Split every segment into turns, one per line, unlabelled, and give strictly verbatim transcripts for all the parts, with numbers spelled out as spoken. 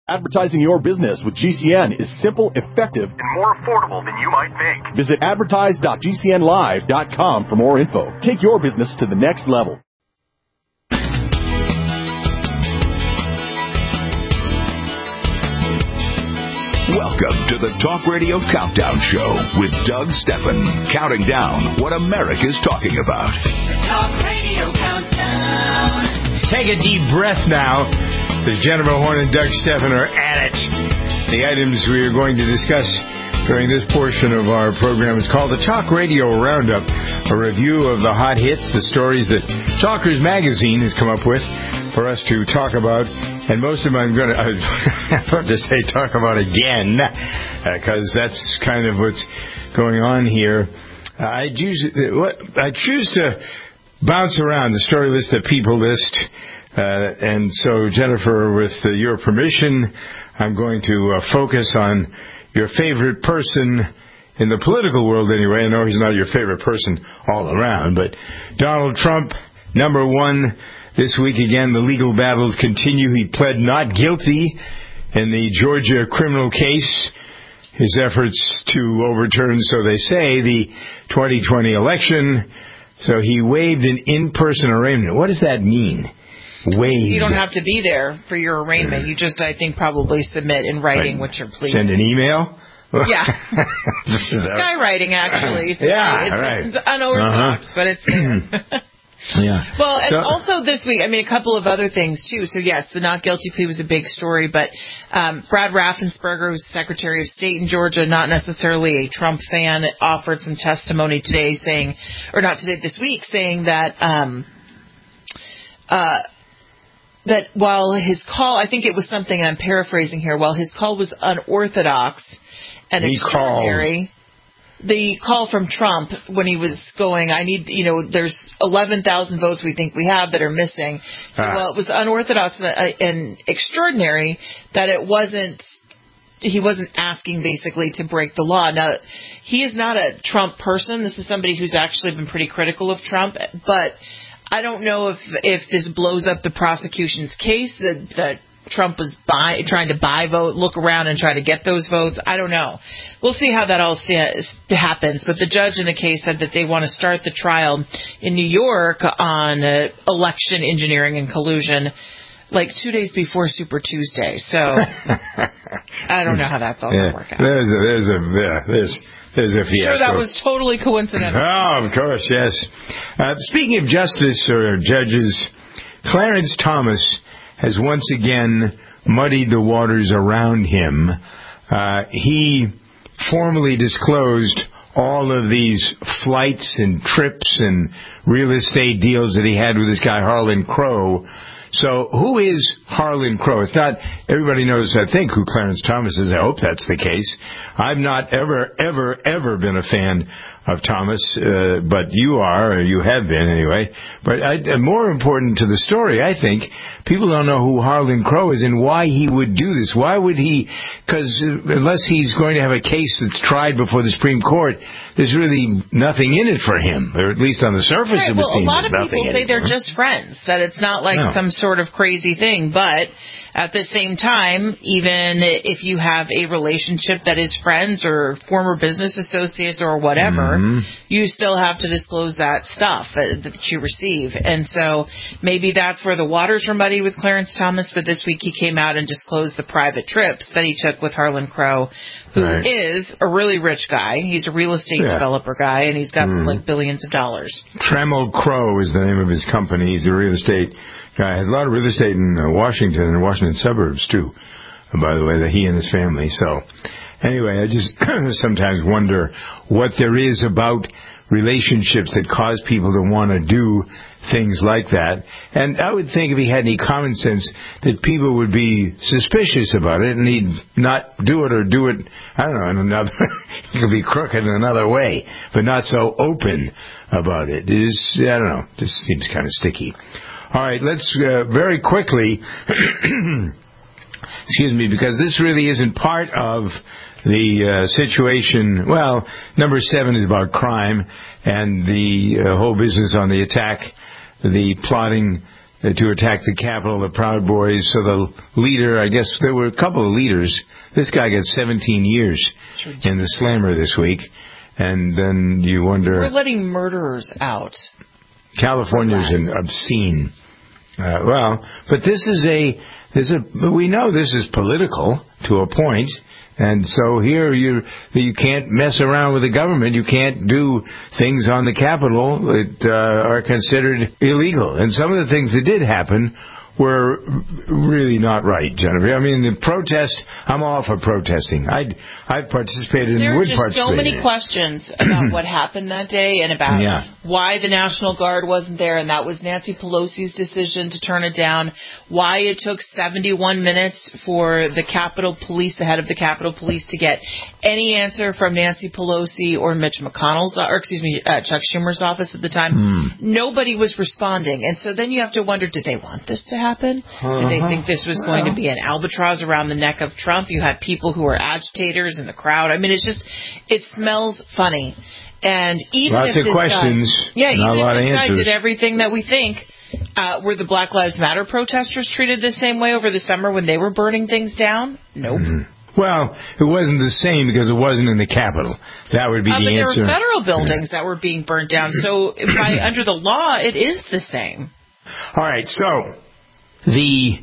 Advertising your business with G C N is simple, effective, and more affordable than you might think. Visit advertise dot g c n live dot com for more info. Take your business to the next level.
Welcome to the Talk Radio Countdown Show with Doug Stephan, counting down what America's talking about.
The Talk Radio Countdown.
Take a deep breath now, as Jennifer Horn and Doug Stephan are at it. The items we are going to discuss during this portion of our program is called the Talk Radio Roundup, a review of the hot hits, the stories that Talkers Magazine has come up with for us to talk about. And most of them I'm going to, I was about to say talk about again, because uh, that's kind of what's going on here. Uh, I, choose, what, I choose to bounce around the story list that people list. Uh, and so, Jennifer, with uh, your permission, I'm going to uh, focus on your favorite person in the political world anyway. I know he's not your favorite person all around, but Donald Trump, number one. This week, again, the legal battles continue. He pled not guilty in the Georgia criminal case. His efforts to overturn, so they say, the twenty twenty election. So he waived an in-person arraignment. What does that mean? Waived.
You don't have to be there for your arraignment. You just, I think, probably submit in writing
right.
what you're pleading.
Send an email?
Yeah. Skywriting, actually. It's,
yeah,
it's,
right.
It's unorthodox, uh-huh. but it's there.
Yeah.
Well, and
so,
also this week, I mean, a couple of other things, too. So, yes, the not guilty plea was a big story, but um, Brad Raffensperger, who's Secretary of State in Georgia, not necessarily a Trump fan, offered some testimony today saying, or not today, this week, saying that um, uh, that while his call, I think it was something, I'm paraphrasing here, while his call was unorthodox and
he
extraordinary, the call from Trump when he was going, I need, you know, there's eleven thousand votes we think we have that are missing. So, ah. well, it was unorthodox and extraordinary that it wasn't, he wasn't asking basically to break the law. Now, he is not a Trump person. This is somebody who's actually been pretty critical of Trump, but I don't know if if this blows up the prosecution's case, that, that Trump was buy, trying to buy vote, look around and try to get those votes. I don't know. We'll see how that all happens. But the judge in the case said that they want to start the trial in New York on uh, election engineering and collusion like two days before Super Tuesday. So I don't know how that's all
yeah.
going to work out.
There's a, there's a, yeah, there's, there's a fiasco.
Sure, that was totally coincidental.
Oh, of course, yes. Uh, speaking of justice or judges, Clarence Thomas has once again muddied the waters around him. Uh, he formally disclosed all of these flights and trips and real estate deals that he had with this guy Harlan Crow. So who is Harlan Crow? It's not, everybody knows, I think, who Clarence Thomas is. I hope that's the case. I've not ever, ever, ever been a fan of Thomas, uh, but you are, or you have been anyway. But I, more important to the story, I think, people don't know who Harlan Crow is and why he would do this. Why would he? Because unless he's going to have a case that's tried before the Supreme Court, there's really nothing in it for him, or at least on the surface
right,
it would
well,
seem
a lot of
there's
people say they're just friends, that it's not like
no.
some sort of crazy thing, but at the same time, even if you have a relationship that is friends or former business associates or whatever, mm-hmm. you still have to disclose that stuff that, that you receive. And so maybe that's where the waters were muddied with Clarence Thomas, but this week he came out and disclosed the private trips that he took with Harlan Crow, who right. is a really rich guy. He's a real estate yeah. developer guy, and he's got mm. like billions of dollars.
Trammell Crow is the name of his company. He's a real estate guy. Has a lot of real estate in uh, Washington and Washington suburbs, too, by the way, that he and his family. So, anyway, I just sometimes wonder what there is about relationships that cause people to want to do things like that. And I would think if he had any common sense that people would be suspicious about it and he'd not do it or do it, I don't know, in another, it could be crooked in another way, but not so open about it. It is, I don't know, this seems kind of sticky. All right, let's uh, very quickly, excuse me, because this really isn't part of the uh, situation. Well, number seven is about crime and the uh, whole business on the attack, the plotting uh, to attack the Capitol, the Proud Boys. So the leader, I guess there were a couple of leaders. This guy got seventeen years in the slammer this week. And then you wonder...
We're letting murderers out.
California's an obscene... Uh, well, but this is a... This is a, we know this is political to a point. And so here you you can't mess around with the government. You can't do things on the Capitol that uh, are considered illegal. And some of the things that did happen were really not right, Jennifer. I mean, the protest, I'm all for protesting. I'd, I've participated
there
and would
participate. There are just so many questions about what happened that day and about
yeah.
why the National Guard wasn't there, and that was Nancy Pelosi's decision to turn it down, why it took seventy-one minutes for the Capitol Police, the head of the Capitol Police, to get any answer from Nancy Pelosi or Mitch McConnell's, or excuse me, uh, Chuck Schumer's office at the time.
Mm.
Nobody was responding. And so then you have to wonder, did they want this to happen?
Uh-huh.
Did they think this was going to be an albatross around the neck of Trump? You had people who were agitators in the crowd. I mean, it's just, it smells funny. And even
Lots
if
of
this
questions,
guy, yeah,
not
even
a lot
if this
of
guy
answers.
did everything that we think, uh, were the Black Lives Matter protesters treated the same way over the summer when they were burning things down? Nope.
Mm-hmm. Well, it wasn't the same because it wasn't in the Capitol. That would be
uh,
the
but
answer.
There were federal buildings yeah. that were being burnt down. So by under the law, it is the same.
All right. So the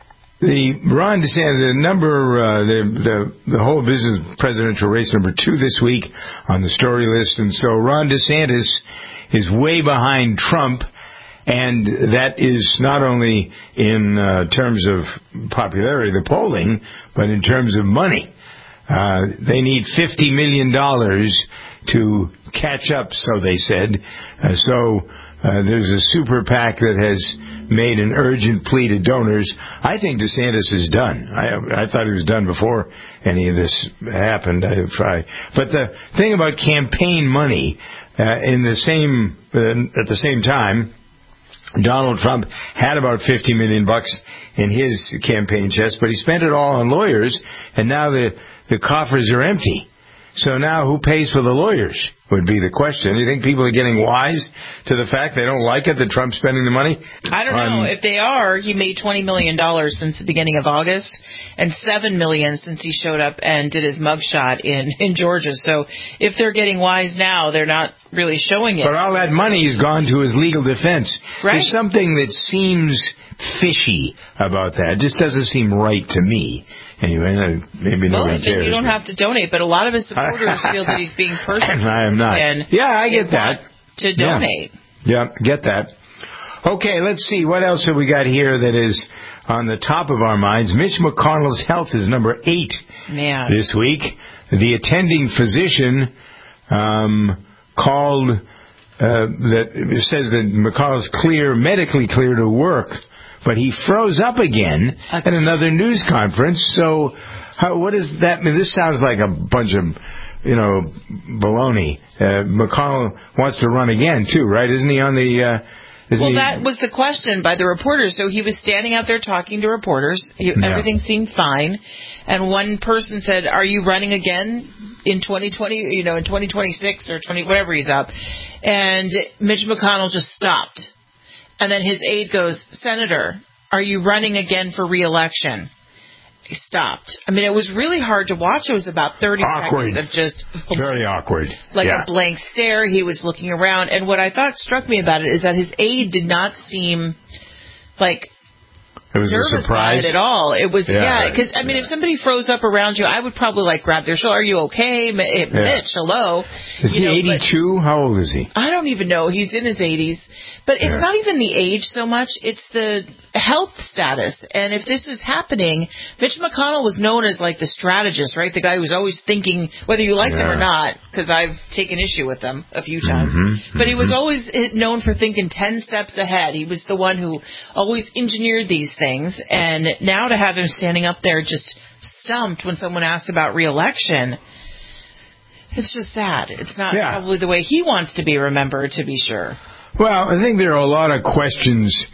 the Ron DeSantis, the number, uh, the, the the whole business presidential race number two this week on the story list, and so Ron DeSantis is way behind Trump. And that is not only in uh, terms of popularity, the polling, but in terms of money. Uh, they need fifty million dollars to catch up, so they said. Uh, so uh, there's a super PAC that has made an urgent plea to donors. I think DeSantis is done. I, I thought he was done before any of this happened. I, I, but the thing about campaign money, uh, in the same uh, at the same time, Donald Trump had about fifty million bucks in his campaign chest, but he spent it all on lawyers, and now the, the coffers are empty. So now who pays for the lawyers would be the question. You think people are getting wise to the fact they don't like it that Trump's spending the money?
I don't know. If they are, he made twenty million dollars since the beginning of August and seven million dollars since he showed up and did his mugshot in, in Georgia. So if they're getting wise now, they're not really showing it.
But all that money has gone to his legal defense.
Right.
There's something that seems fishy about that. It just doesn't seem right to me. Anyway, maybe
well,
nobody cares.
You don't have to donate, but a lot of his supporters feel that he's being persecuted.
I am not.
And
yeah, I get that.
To donate.
Yeah. yeah, get that. Okay, let's see. What else have we got here that is on the top of our minds? Mitch McConnell's health is number eight
Man.
this week. The attending physician um, called, uh, that says that McConnell's clear, medically clear to work. But he froze up again at another news conference. So, how, what does that mean? This sounds like a bunch of, you know, baloney. Uh, McConnell wants to run again, too, right? Isn't he on the... Uh,
well,
he...
that was the question by the reporters. So he was standing out there talking to reporters. He, yeah. Everything seemed fine. And one person said, are you running again in twenty twenty, you know, in twenty twenty-six or twenty, whatever he's up? And Mitch McConnell just stopped. And then his aide goes, Senator, are you running again for re-election? He stopped. I mean, it was really hard to watch. It was about thirty
awkward.
seconds of just...
Very awkward.
Like
yeah.
a blank stare. He was looking around. And what I thought struck me about it is that his aide did not seem like...
It was
nervous
a surprise
by it at all. It was, yeah, because,
yeah,
I mean,
yeah.
if somebody froze up around you, I would probably, like, grab their shoulder. Are you okay? Mitch,
yeah.
hello.
Is
you
he
know,
eighty-two? How old is he?
I don't even know. He's in his eighties. But it's
yeah.
not even the age so much. It's the health status. And if this is happening, Mitch McConnell was known as, like, the strategist, right? The guy who's always thinking, whether you liked
yeah.
him or not, because I've taken issue with him a few times.
Mm-hmm.
But he was
mm-hmm.
always known for thinking ten steps ahead. He was the one who always engineered these things. And now to have him standing up there just stumped when someone asked about re-election, it's just sad. It's not
yeah.
probably the way he wants to be remembered, to be sure.
Well, I think there are a lot of questions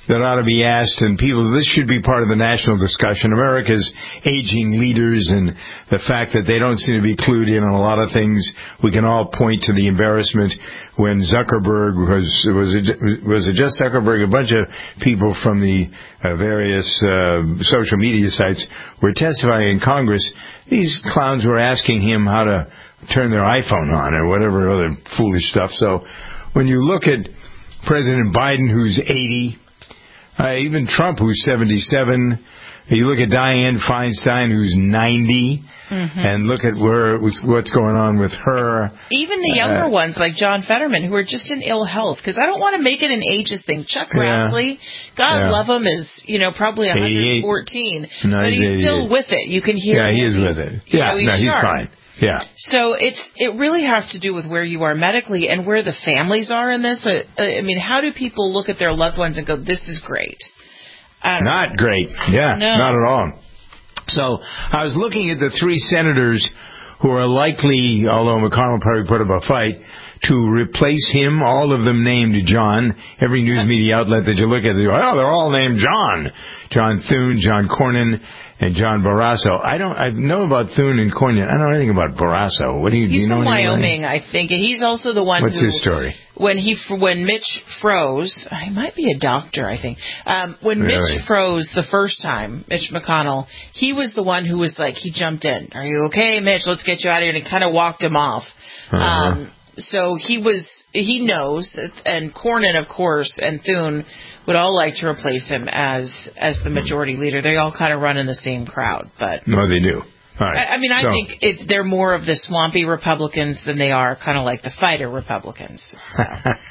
that ought to be asked, and people, this should be part of the national discussion. America's aging leaders and the fact that they don't seem to be clued in on a lot of things. We can all point to the embarrassment when Zuckerberg was, was it, was it just Zuckerberg? A bunch of people from the uh, various uh, social media sites were testifying in Congress. These clowns were asking him how to turn their iPhone on or whatever other foolish stuff. So when you look at President Biden, who's eighty, uh, even Trump, who's seventy-seven, you look at Dianne Feinstein, who's ninety, mm-hmm. and look at where what's going on with her.
Even the younger uh, ones, like John Fetterman, who are just in ill health, because I don't want to make it an ageist thing. Chuck Grassley, yeah, God yeah. love him, is, you know, probably one hundred fourteen, no, but he's, he's still with it. You can hear
Yeah,
him.
he is with it. Yeah,
you know, he's
no, he's
sharp.
fine. Yeah.
So it's it really has to do with where you are medically and where the families are in this. Uh, I mean, how do people look at their loved ones and go, this is great?
Not great. Yeah,
no.
not at all. So I was looking at the three senators who are likely, although McConnell probably put up a fight, to replace him, all of them named John. Every news media outlet that you look at, they go, oh, they're all named John. John Thune, John Cornyn, and John Barrasso. I don't. I know about Thune and Cornyn. I don't know anything about Barrasso. What do you?
He's
do you know
from
anything?
Wyoming, I think, and he's also the one.
What's
who,
his story?
When he when Mitch froze, he might be a doctor, I think. Um, when
really?
Mitch froze the first time, Mitch McConnell, he was the one who was like, he jumped in. Are you okay, Mitch? Let's get you out of here, and he kind of walked him off. Uh-huh. Um, so he was. He knows, and Cornyn, of course, and Thune would all like to replace him as as the majority leader. They all kind of run in the same crowd, but
no, they do. All right.
I, I mean, I
so.
think it's, they're more of the swampy Republicans than they are kind of like the fighter Republicans. So.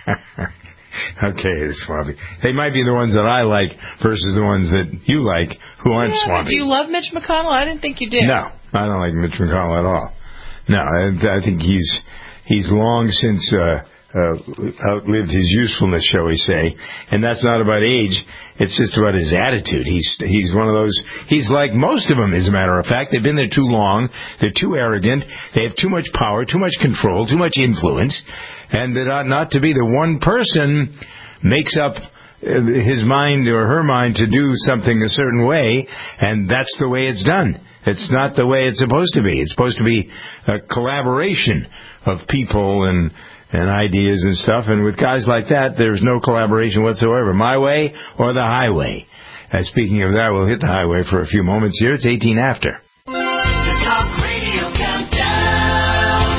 Okay, the swampy. They might be the ones that I like versus the ones that you like who aren't
yeah,
swampy.
Do you love Mitch McConnell? I didn't think you did.
No, I don't like Mitch McConnell at all. No, I, I think he's he's long since. Uh, Uh, outlived his usefulness, shall we say, and that's not about age. It's just about his attitude. He's he's one of those. He's like most of them, as a matter of fact. They've been there too long. They're too arrogant. They have too much power, too much control, too much influence, and that ought not to be. The one person makes up his mind or her mind to do something a certain way, and that's the way it's done. It's not the way it's supposed to be. It's supposed to be a collaboration of people and. and ideas and stuff, and with guys like that, there's no collaboration whatsoever. My way or the highway. And speaking of that, we'll hit the highway for a few moments here. It's eighteen after.
The Talk Radio Countdown.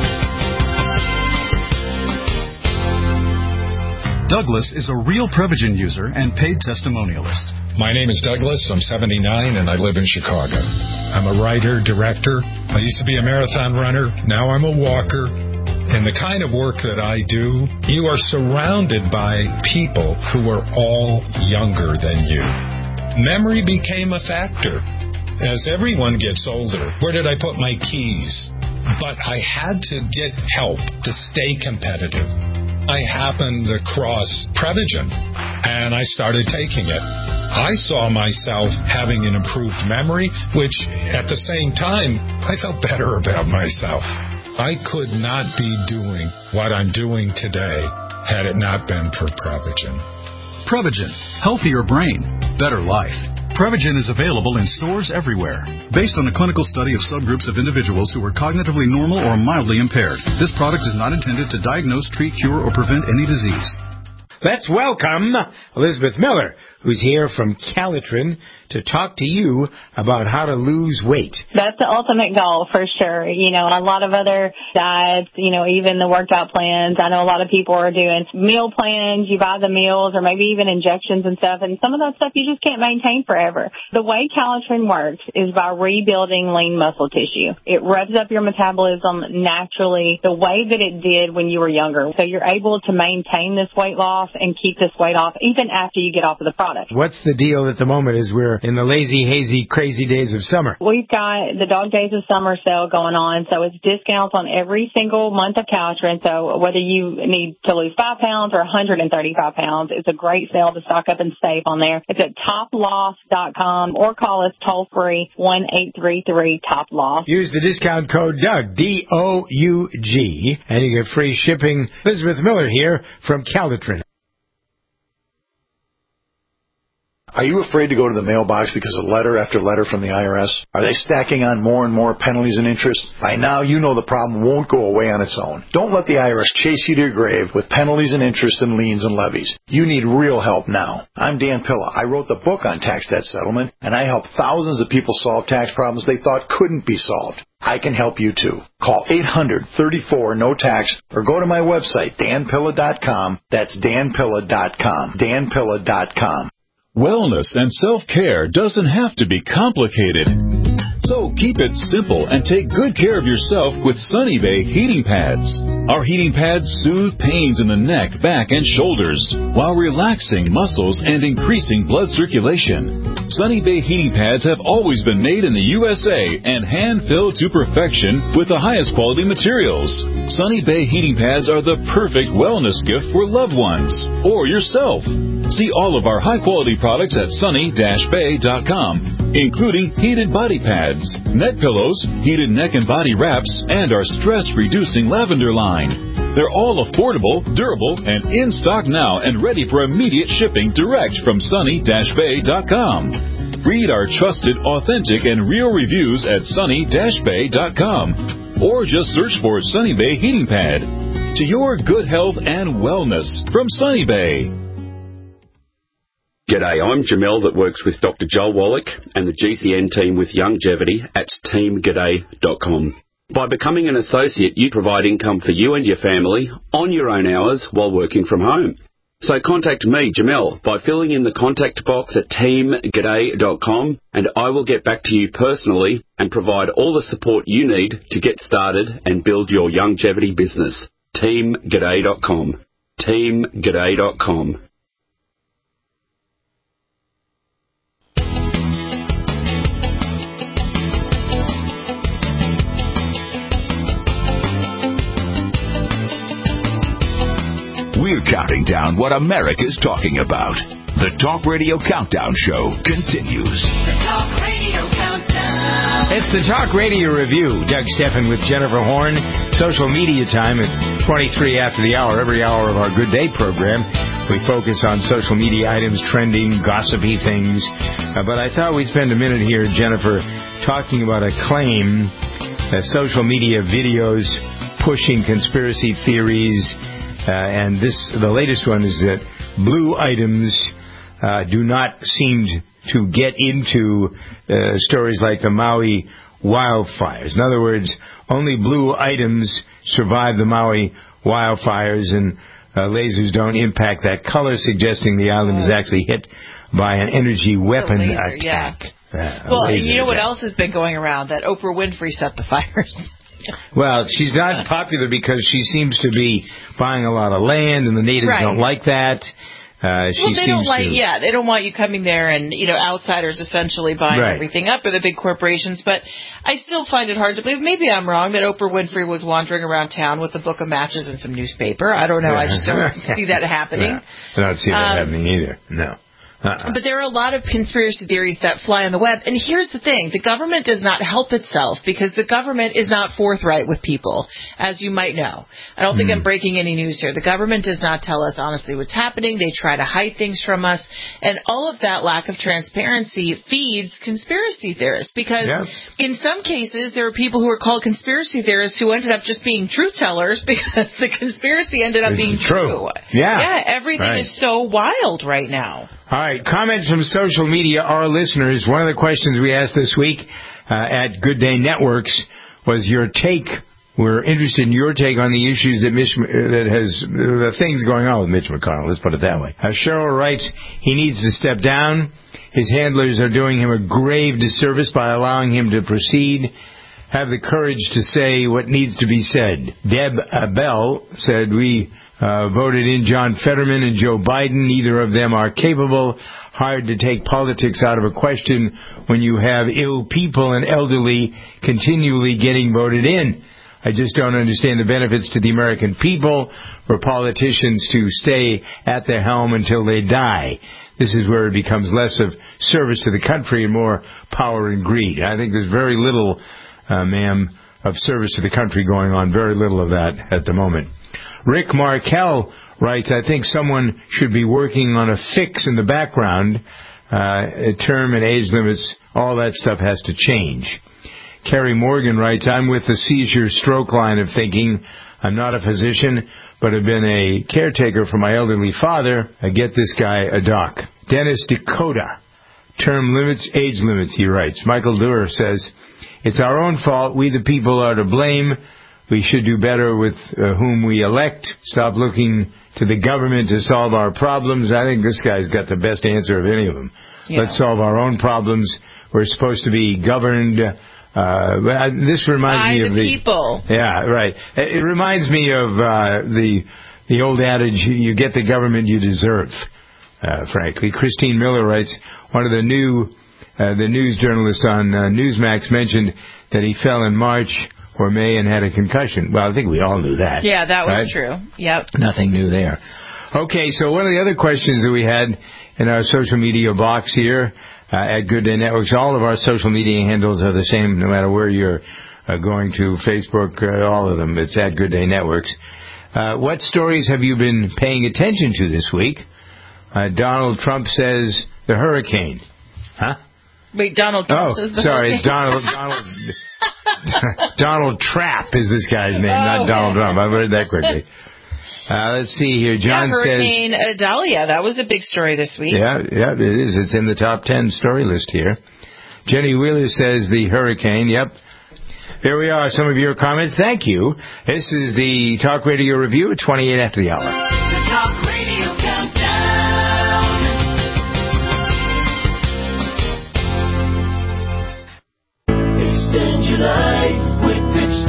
Douglas is a real Prevagen user and paid testimonialist.
My name is Douglas. I'm seventy-nine, and I live in Chicago. I'm a writer, director. I used to be a marathon runner. Now I'm a walker. In the kind of work that I do, you are surrounded by people who are all younger than you. Memory became a factor. As everyone gets older, where did I put my keys? But I had to get help to stay competitive. I happened across Prevagen, and I started taking it. I saw myself having an improved memory, which at the same time, I felt better about myself. I could not be doing what I'm doing today had it not been for Prevagen.
Prevagen. Healthier brain. Better life. Prevagen is available in stores everywhere. Based on a clinical study of subgroups of individuals who were cognitively normal or mildly impaired, this product is not intended to diagnose, treat, cure, or prevent any disease.
Let's welcome Elizabeth Miller, who's here from Calitrin to talk to you about how to lose weight.
That's the ultimate goal for sure. You know, a lot of other diets, you know, even the worked out plans. I know a lot of people are doing meal plans. You buy the meals or maybe even injections and stuff. And some of that stuff you just can't maintain forever. The way Calitrin works is by rebuilding lean muscle tissue. It revs up your metabolism naturally the way that it did when you were younger. So you're able to maintain this weight loss and keep this weight off even after you get off of the product.
What's the deal at the moment is we're in the lazy, hazy, crazy days of summer.
We've got the Dog Days of Summer sale going on, so it's discounts on every single month of Calitrin. So whether you need to lose five pounds or one hundred thirty-five pounds, it's a great sale to stock up and save on there. It's at top loss dot com or call us toll-free one eight three three top loss.
Use the discount code Doug, D O U G, and you get free shipping. Elizabeth Miller here from Calitrin.
Are you afraid to go to the mailbox because of letter after letter from the I R S? Are they stacking on more and more penalties and interest? By now, you know the problem won't go away on its own. Don't let the I R S chase you to your grave with penalties and interest and liens and levies. You need real help now. I'm Dan Pilla. I wrote the book on tax debt settlement, and I help thousands of people solve tax problems they thought couldn't be solved. I can help you too. Call eight hundred, thirty-four, no tax or go to my website, dan pilla dot com. That's dan pilla dot com. dan pilla dot com.
Wellness and self-care doesn't have to be complicated. So keep it simple and take good care of yourself with Sunny Bay heating pads. Our heating pads soothe pains in the neck, back, and shoulders while relaxing muscles and increasing blood circulation. Sunny Bay heating pads have always been made in the U S A and hand-filled to perfection with the highest quality materials. Sunny Bay heating pads are the perfect wellness gift for loved ones or yourself. See all of our high-quality products at sunny dash bay dot com, including heated body pads, neck pillows, heated neck and body wraps, and our stress-reducing lavender line. They're all affordable, durable, and in stock now and ready for immediate shipping direct from sunny dash bay dot com. Read our trusted, authentic, and real reviews at sunny dash bay dot com or just search for Sunny Bay Heating Pad. To your good health and wellness from Sunny Bay.
G'day, I'm Jamel that works with Doctor Joel Wallach and the G C N team with Longevity at team g'day dot com. By becoming an associate, you provide income for you and your family on your own hours while working from home. So contact me, Jamel, by filling in the contact box at team g'day dot com and I will get back to you personally and provide all the support you need to get started and build your longevity business. team g'day dot com. team g'day dot com.
We're counting down what America's talking about. The Talk Radio Countdown Show continues.
The Talk Radio Countdown.
It's the Talk Radio Review. Doug Steffen with Jennifer Horn. Social media time at twenty-three after the hour. Every hour of our Good Day program, we focus on social media items, trending, gossipy things. Uh, but I thought we'd spend a minute here, Jennifer, talking about a claim that social media videos pushing conspiracy theories. Uh, and this, the latest one is that blue items uh, do not seem to get into uh, stories like the Maui wildfires. In other words, only blue items survive the Maui wildfires, and uh, lasers don't impact that color, suggesting the island is actually hit by an energy weapon
laser,
attack.
Yeah.
Uh,
well, you know
attack.
what else has been going around? That Oprah Winfrey set the fires.
Well, she's not popular because she seems to be buying a lot of land, and the natives
right.
don't like that. Uh, she
well, they
seems
don't like,
to...
yeah, they don't want you coming there and, you know, outsiders essentially buying
right.
everything up, or the big corporations. But I still find it hard to believe. Maybe I'm wrong that Oprah Winfrey was wandering around town with a book of matches and some newspaper. I don't know. I just don't see that happening.
No, I don't see that
um,
happening either. No. Uh-uh.
But there are a lot of conspiracy theories that fly on the web. And here's the thing. The government does not help itself because the government is not forthright with people, as you might know. I don't think mm. I'm breaking any news here. The government does not tell us honestly what's happening. They try to hide things from us. And all of that lack of transparency feeds conspiracy theorists because yeah. in some cases there are people who are called conspiracy theorists who ended up just being truth tellers because the conspiracy ended up being true.
true. Yeah.
Yeah, everything
right.
is so wild right now.
All right, comments from social media, our listeners. One of the questions we asked this week uh, at Good Day Networks was your take. We're interested in your take on the issues that Mitch, uh, that has uh, the things going on with Mitch McConnell. Let's put it that way. Uh, Cheryl writes he needs to step down. His handlers are doing him a grave disservice by allowing him to proceed. Have the courage to say what needs to be said. Deb Bell said we. Uh, voted in John Fetterman and Joe Biden. Neither of them are capable. Hard to take politics out of a question when you have ill people and elderly continually getting voted in. I just don't understand the benefits to the American people for politicians to stay at the helm until they die. This is where it becomes less of service to the country and more power and greed. I think there's very little, uh, ma'am, of service to the country going on. Very little of that at the moment. Rick Markell writes, I think someone should be working on a fix in the background uh, term and age limits, all that stuff has to change. Kerry Morgan writes, I'm with the seizure stroke line of thinking. I'm not a physician, but have been a caretaker for my elderly father. I get this guy a doc. Dennis Dakota, term limits, age limits, he writes. Michael Duer says, it's our own fault. We the people are to blame. We should do better with uh, whom we elect. Stop looking to the government to solve our problems. I think this guy's got the best answer of any of them. Yeah. Let's solve our own problems. We're supposed to be governed. Uh, this reminds
By
me
the
of the
people.
Yeah, right. It reminds me of uh, the the old adage: "You get the government you deserve." Uh, frankly, Christine Miller writes, one of the new uh, the news journalists on uh, Newsmax mentioned that he fell in March or May and had a concussion. Well, I think we all knew that.
Yeah, that was
right?
true. Yep.
Nothing new there. Okay, so one of the other questions that we had in our social media box here uh, at Good Day Networks, all of our social media handles are the same no matter where you're uh, going to, Facebook, uh, all of them. It's at Good Day Networks. Uh, what stories have you been paying attention to this week? Uh, Donald Trump says the hurricane. Huh?
Wait, Donald Trump
oh,
says the
sorry,
hurricane?
it's Donald... Donald Donald Trapp is this guy's name,
oh,
not Donald Trump. I've heard that quickly. Uh, let's see here. John
yeah, Hurricane
says...
Hurricane Idalia. That was a big story this week.
Yeah, yeah, it is. It's in the top ten story list here. Jenny Wheeler says the hurricane. Yep. There we are. Some of your comments. Thank you. This is the Talk Radio Review at twenty-eight after the hour.
The Talk Radio Countdown. Extend your life with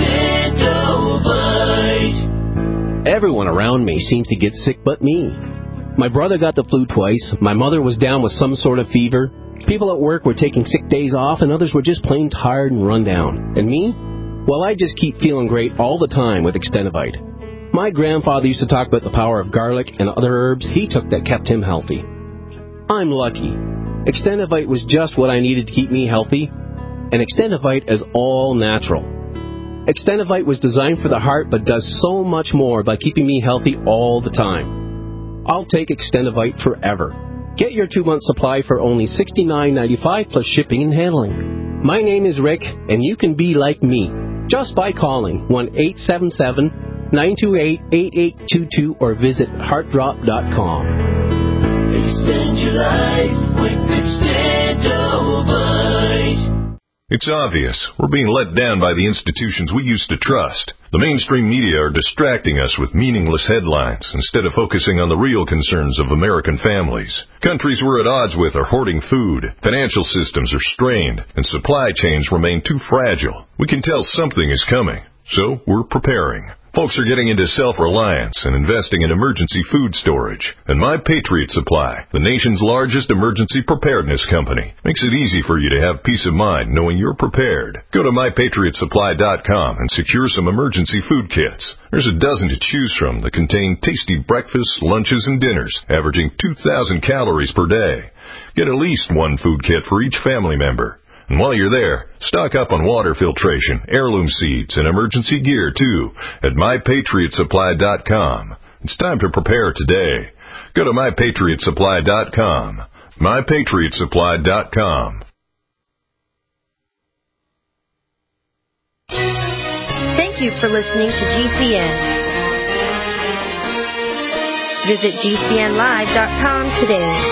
Extendovite.
Everyone around me seems to get sick but me. My brother got the flu twice. My mother was down with some sort of fever. People at work were taking sick days off, and others were just plain tired and run down. And me? Well, I just keep feeling great all the time with Extendovite. My grandfather used to talk about the power of garlic and other herbs he took that kept him healthy. I'm lucky. Extendovite was just what I needed to keep me healthy, and Extendovite is all natural. Extendovite was designed for the heart but does so much more by keeping me healthy all the time. I'll take Extendovite forever. Get your two-month supply for only sixty-nine ninety-five plus shipping and handling. My name is Rick, and you can be like me just by calling one eight seven seven, nine two eight, eight eight two two or visit heart drop dot com.
Extend your life with Extendovite.
It's obvious. We're being let down by the institutions we used to trust. The mainstream media are distracting us with meaningless headlines instead of focusing on the real concerns of American families. Countries we're at odds with are hoarding food, financial systems are strained, and supply chains remain too fragile. We can tell something is coming, so we're preparing. Folks are getting into self-reliance and investing in emergency food storage. And My Patriot Supply, the nation's largest emergency preparedness company, makes it easy for you to have peace of mind knowing you're prepared. Go to my patriot supply dot com and secure some emergency food kits. There's a dozen to choose from that contain tasty breakfasts, lunches, and dinners, averaging two thousand calories per day. Get at least one food kit for each family member. And while you're there, stock up on water filtration, heirloom seeds, and emergency gear, too, at my patriot supply dot com. It's time to prepare today. Go to my patriot supply dot com. my patriot supply dot com.
Thank you for listening to G C N. Visit G C N live dot com today.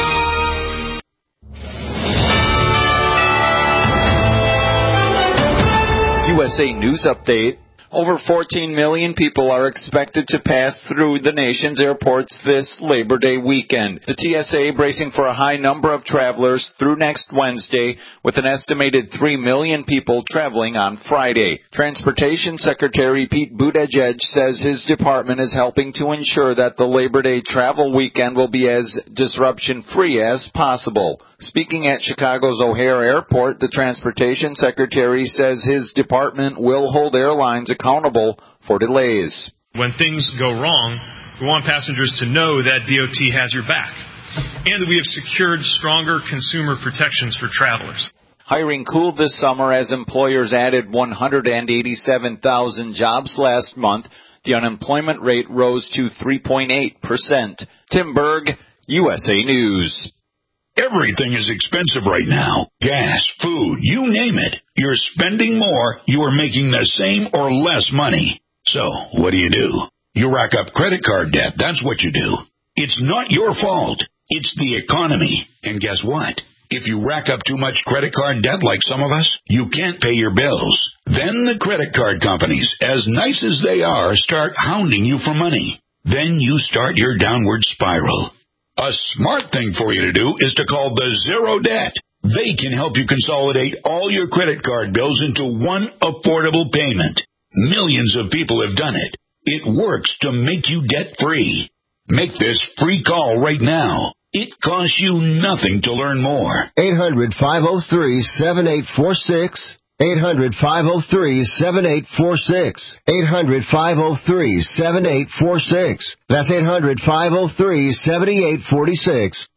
U S A News Update. Over fourteen million people are expected to pass through the nation's airports this Labor Day weekend. The T S A bracing for a high number of travelers through next Wednesday, with an estimated three million people traveling on Friday. Transportation Secretary Pete Buttigieg says his department is helping to ensure that the Labor Day travel weekend will be as disruption-free as possible. Speaking at Chicago's O'Hare Airport, the Transportation Secretary says his department will hold airlines accountable for delays.
When things go wrong, we want passengers to know that D O T has your back and that we have secured stronger consumer protections for travelers.
Hiring cooled this summer as employers added one hundred eighty-seven thousand jobs last month. The unemployment rate rose to three point eight percent. Tim Berg, U S A News.
Everything is expensive right now. Gas, food, you name it. You're spending more, you are making the same or less money. So, what do you do? You rack up credit card debt, that's what you do. It's not your fault. It's the economy. And guess what? If you rack up too much credit card debt like some of us, you can't pay your bills. Then the credit card companies, as nice as they are, start hounding you for money. Then you start your downward spiral. A smart thing for you to do is to call the Zero Debt. They can help you consolidate all your credit card bills into one affordable payment. Millions of people have done it. It works to make you debt-free. Make this free call right now. It costs you nothing to learn more.
eight hundred, five oh three, seven eight four six. eight hundred, five oh three, seven eight four six. eight hundred, five oh three, seven eight four six. That's eight hundred, five oh three, seven eight four six.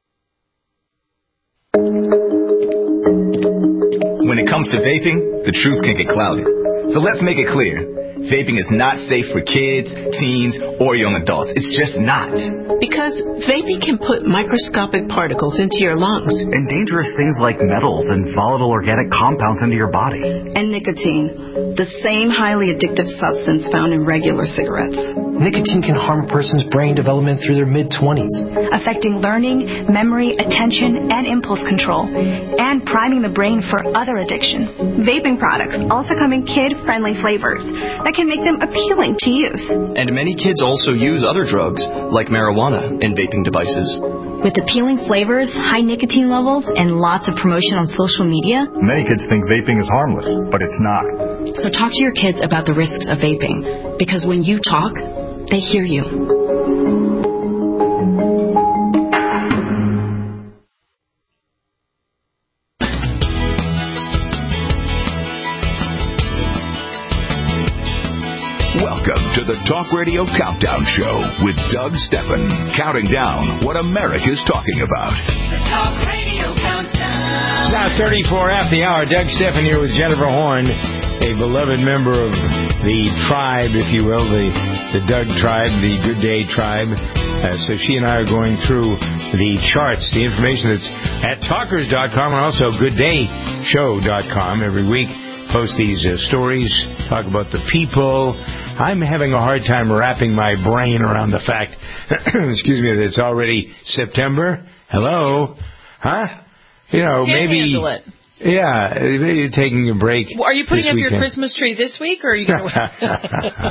When it comes to vaping, the truth can get clouded. So let's make it clear. Vaping is not safe for kids, teens, or young adults. It's just not.
Because vaping can put microscopic particles into your lungs.
And dangerous things like metals and volatile organic compounds into your body.
And nicotine, the same highly addictive substance found in regular cigarettes.
Nicotine can harm a person's brain development through their mid-twenties.
Affecting learning, memory, attention, and impulse control. And priming the brain for other addictions.
Vaping products also come in kid-friendly flavors that can make them appealing to youth.
And many kids also use other drugs, like marijuana, in vaping devices.
With appealing flavors, high nicotine levels, and lots of promotion on social media,
many kids think vaping is harmless, but it's not.
So talk to your kids about the risks of vaping, because when you talk, they hear you.
Welcome to the Talk Radio Countdown Show with Doug Steffen, counting down what America's talking about.
The Talk Radio Countdown.
It's now thirty-four after the hour. Doug Steffen here with Jennifer Horn, a beloved member of the tribe, if you will, the, the Doug tribe, the Good Day tribe. Uh, so she and I are going through the charts, the information that's at talkers dot com and also good day show dot com every week. Post these uh, stories, talk about the people. I'm having a hard time wrapping my brain around the fact, excuse me, that it's already September. Hello? Huh? You know,
Can't
maybe...
handle it.
Yeah, maybe you're taking a break.
Are you putting
this
up
weekend.
your Christmas tree this week, or are you going to...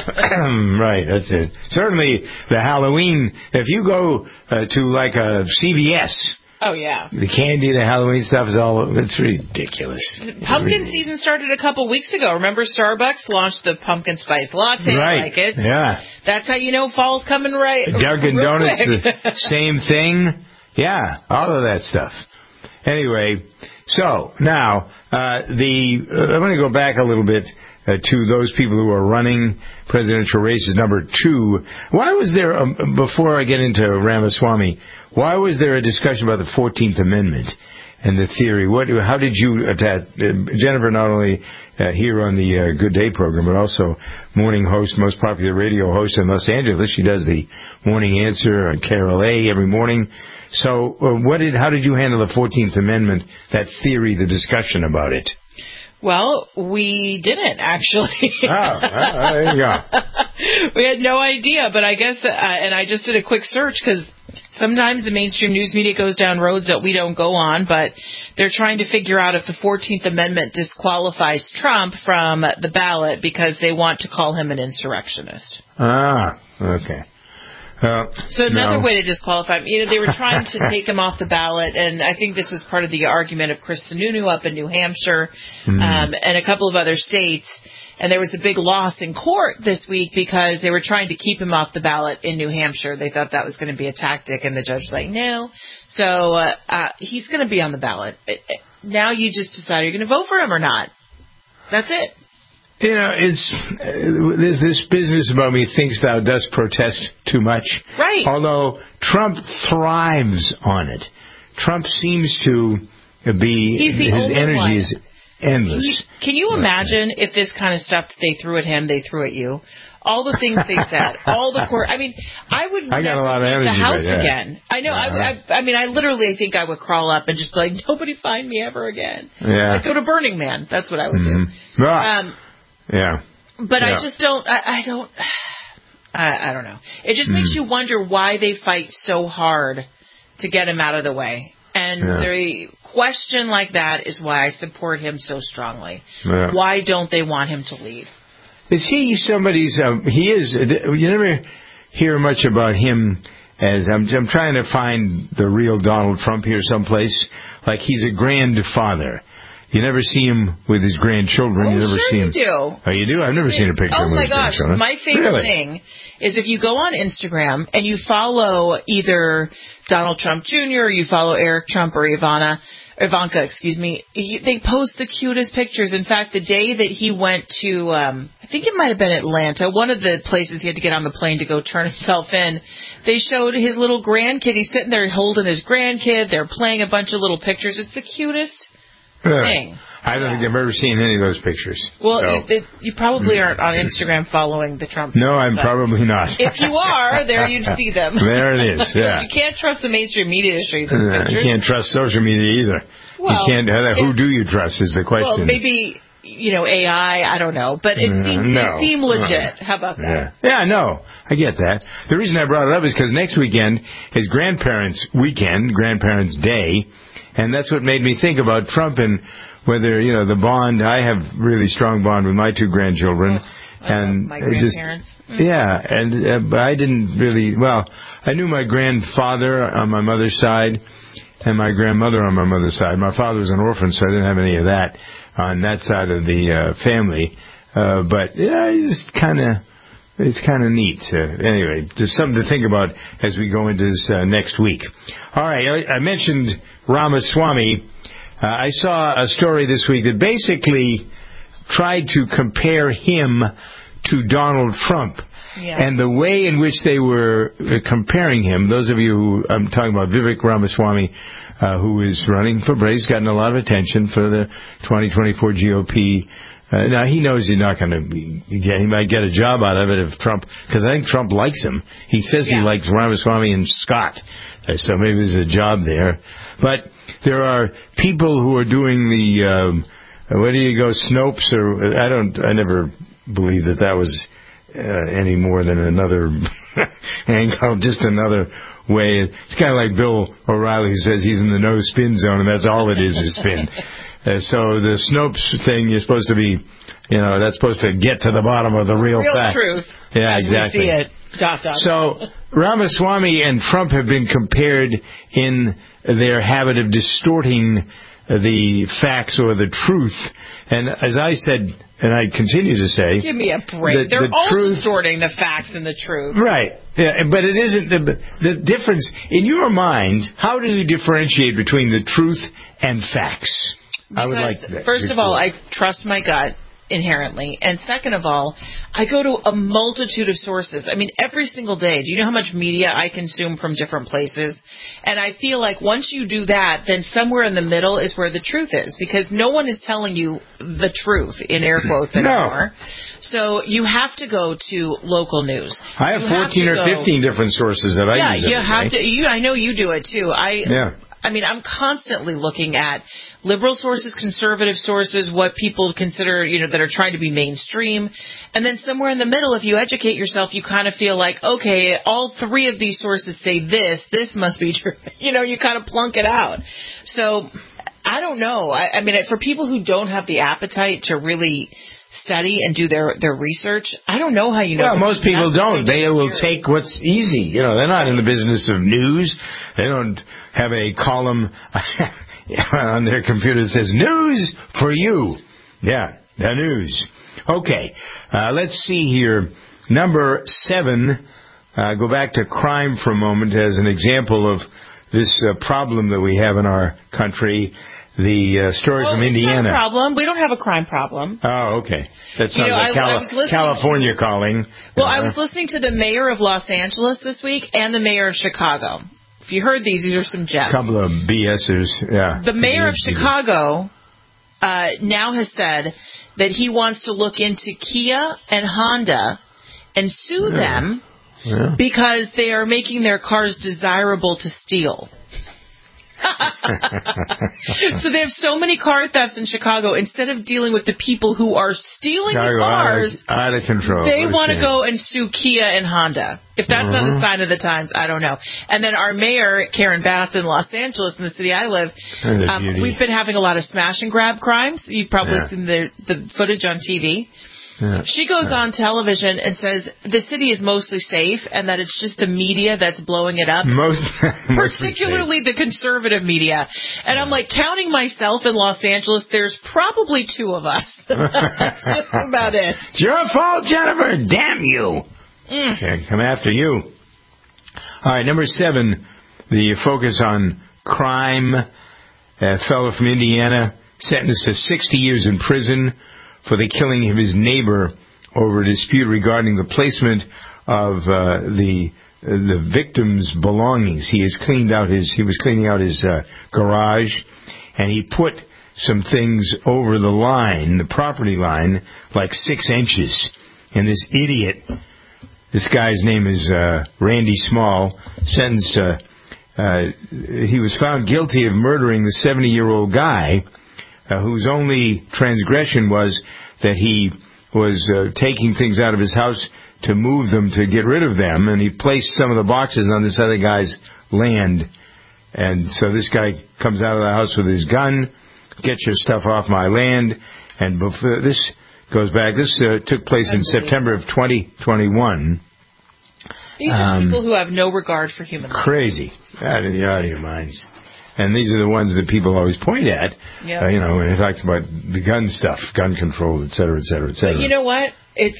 Right, that's it. Certainly the Halloween, if you go uh, to like a C V S...
Oh, yeah.
The candy, the Halloween stuff is all, it's ridiculous.
Pumpkin season started a couple weeks ago. Remember Starbucks launched the pumpkin spice latte?
Right.
Like it.
Yeah.
That's how you know fall's coming right.
Dunkin'
real
Donuts,
quick.
the same thing. Yeah, all of that stuff. Anyway, so now, uh, the, uh, I'm going to go back a little bit uh, to those people who are running presidential races. Number two, why was there, um, before I get into Ramaswamy, why was there a discussion about the fourteenth Amendment and the theory? What? How did you attack? Uh, Jennifer, not only uh, here on the uh, Good Day program, but also morning host, most popular radio host in Los Angeles. She does the Morning Answer on K R L A every morning. So uh, what did? How did you handle the fourteenth Amendment, that theory, the discussion about it?
Well, we didn't, actually.
Oh, well, there you go.
We had no idea, but I guess, uh, and I just did a quick search because sometimes the mainstream news media goes down roads that we don't go on, but they're trying to figure out if the fourteenth Amendment disqualifies Trump from the ballot because they want to call him an insurrectionist.
Ah, okay. Uh,
so another
no.
way to disqualify him, you know, they were trying to take him off the ballot, and I think this was part of the argument of Chris Sununu up in New Hampshire mm. um, and a couple of other states. And there was a big loss in court this week because they were trying to keep him off the ballot in New Hampshire. They thought that was going to be a tactic, and the judge was like, no. So uh, uh, he's going to be on the ballot. Now you just decide you're going to vote for him or not. That's it.
You know, it's uh, there's this business about me thinks thou dost protest too much.
Right.
Although Trump thrives on it. Trump seems to be
He's the
his
only
energy
one.
is endless.
Can you, can you imagine if this kind of stuff that they threw at him, they threw at you? All the things they said, all the court. I mean, I would
I got
never
a lot of
leave
energy,
the house
but, yeah.
again. I know.
Uh-huh.
I, I, I mean, I literally think I would crawl up and just be like, nobody find me ever again.
Yeah.
I'd go to Burning Man. That's what I would
mm-hmm.
do.
Ah.
Um,
yeah.
But
yeah.
I just don't. I, I don't. I, I don't know. It just mm. makes you wonder why they fight so hard to get him out of the way. And yeah. the question like that is why I support him so strongly.
Yeah.
Why don't they want him to leave?
Is he somebody's? Um, he is. You never hear much about him as. I'm, I'm trying to find the real Donald Trump here someplace. Like he's a grandfather. You never see him with his grandchildren.
Oh,
you never
sure
see him.
You do.
Oh, you do? I've never seen a picture
oh
of him with his
gosh.
grandchildren.
My favorite
really?
thing is if you go on Instagram and you follow either Donald Trump Junior or you follow Eric Trump or Ivana, Ivanka, excuse me, you, they post the cutest pictures. In fact, the day that he went to, um, I think it might have been Atlanta, one of the places he had to get on the plane to go turn himself in, they showed his little grandkid. He's sitting there holding his grandkid. They're playing a bunch of little pictures. It's the cutest
really?
thing.
I don't yeah. think I've ever seen any of those pictures.
Well,
so.
it, it, you probably aren't on Instagram following the Trump.
No, I'm probably not.
If you are, there you'd see them.
There it is, yeah.
You can't trust the mainstream media to show you those
uh,
pictures.
You can't trust social media either.
Well,
you can't. Uh, who do you trust is the question.
Well, maybe, you know, A I, I don't know. But it
uh,
seemed,
no.
it seemed legit. No. How about that?
Yeah, yeah no, I get that. The reason I brought it up is because next weekend is Grandparents' Weekend, Grandparents' Day, and that's what made me think about Trump and whether, you know, the bond, I have really strong bond with my two grandchildren.
Oh,
and
my grandparents.
Just, yeah, and uh, but I didn't really, well, I knew my grandfather on my mother's side and my grandmother on my mother's side. My father was an orphan, so I didn't have any of that on that side of the uh, family. Uh, but, yeah, it's kind of... It's kind of neat. Uh, anyway, just something to think about as we go into this uh, next week. All right, I, I mentioned Ramaswamy. Uh, I saw a story this week that basically tried to compare him to Donald Trump. Yeah. And the way in which they were comparing him, those of you who, I'm talking about Vivek Ramaswamy, uh, who is running for president, he's gotten a lot of attention for the twenty twenty-four G O P. Uh, now, he knows he's not going to get, he might get a job out of it if Trump, because I think Trump likes him. He says yeah. he likes Ramaswamy and Scott, uh, so maybe there's a job there. But there are people who are doing the, um, where do you go, Snopes, or, I don't, I never believed that that was uh, any more than another angle, just another way. It's kind of like Bill O'Reilly who says he's in the no spin zone, and that's all it is, is spin. Uh, so the Snopes thing, you're supposed to be, you know, that's supposed to get to the bottom of the real,
real
facts.
truth.
Yeah,
as
exactly.
We see it. Dot, dot,
so Ramaswamy and Trump have been compared in their habit of distorting the facts or the truth. And as I said, and I continue to say,
give me a break.
The,
They're
the
all
truth,
distorting the facts and the truth.
Right. Yeah, but it isn't the the difference in your mind. How do you differentiate between the truth and facts?
Because,
I would like that.
First of all, I trust my gut inherently. And second of all, I go to a multitude of sources. I mean, every single day. Do you know how much media I consume from different places? And I feel like once you do that, then somewhere in the middle is where the truth is. Because no one is telling you the truth, in air quotes, anymore. No. So you have to go to local news.
I have
you
fourteen
have
or
go,
fifteen different sources that I
yeah,
use.
Yeah, you
every
have
day.
to. You, I know you do it, too. I
Yeah.
I mean, I'm constantly looking at liberal sources, conservative sources, what people consider, you know, that are trying to be mainstream. And then somewhere in the middle, if you educate yourself, you kind of feel like, okay, all three of these sources say this, this must be true. You know, you kind of plunk it out. So, I don't know. I, I mean, for people who don't have the appetite to really study and do their, their research, I don't know how you know.
Well, most people don't. They will take what's easy. You know, they're not in the business of news. They don't have a column on their computer that says, news for you. Yeah, the news. Okay, uh, let's see here. Number seven, uh, go back to crime for a moment as an example of this uh, problem that we have in our country. The uh, story
well,
from Indiana.
It's not a problem. We don't have a crime problem.
Oh, okay. That sounds
you know,
like
I,
Cali-
I
California
to,
calling.
Well,
uh,
I was listening to the mayor of Los Angeles this week and the mayor of Chicago. If you heard these, these are some gems.
A couple of BSers, yeah.
The mayor of Chicago uh, now has said that he wants to look into Kia and Honda and sue
yeah.
them
yeah.
because they are making their cars desirable to steal. So they have so many car thefts in Chicago. Instead of dealing with the people who are stealing the cars,
out of, out of control.
They want to go and sue Kia and Honda. If that's
uh-huh.
not a sign of the times, I don't know. And then our mayor, Karen Bass in Los Angeles, in the city I live, um, we've been having a lot of smash and grab crimes. You've probably yeah. seen the the footage on T V. Yeah. She goes yeah. on television and says the city is mostly safe and that it's just the media that's blowing it up.
Most,
particularly the conservative media. And yeah. I'm like, counting myself in Los Angeles, there's probably two of us. That's just about it.
It's your fault, Jennifer. Damn you. Mm. Okay, come after you. All right, number seven, the focus on crime. A fellow from Indiana sentenced to sixty years in prison for the killing of his neighbor over a dispute regarding the placement of uh, the uh, the victim's belongings. He has cleaned out his he was cleaning out his uh, garage, and he put some things over the line, the property line, like six inches. And this idiot, this guy's name is uh, Randy Small, sentenced. Uh, uh, he was found guilty of murdering the seventy-year-old guy. Uh, whose only transgression was that he was uh, taking things out of his house to move them, to get rid of them, and he placed some of the boxes on this other guy's land. And so this guy comes out of the house with his gun, get your stuff off my land, and before, this goes back, this uh, took place in September of twenty twenty-one.
These are um, people who have no regard for human life.
Crazy. Out of, the, out of your minds. And these are the ones that people always point at, yep. uh, you know, when it talks about the gun stuff, gun control, et cetera, et cetera, et cetera.
But you know what? It's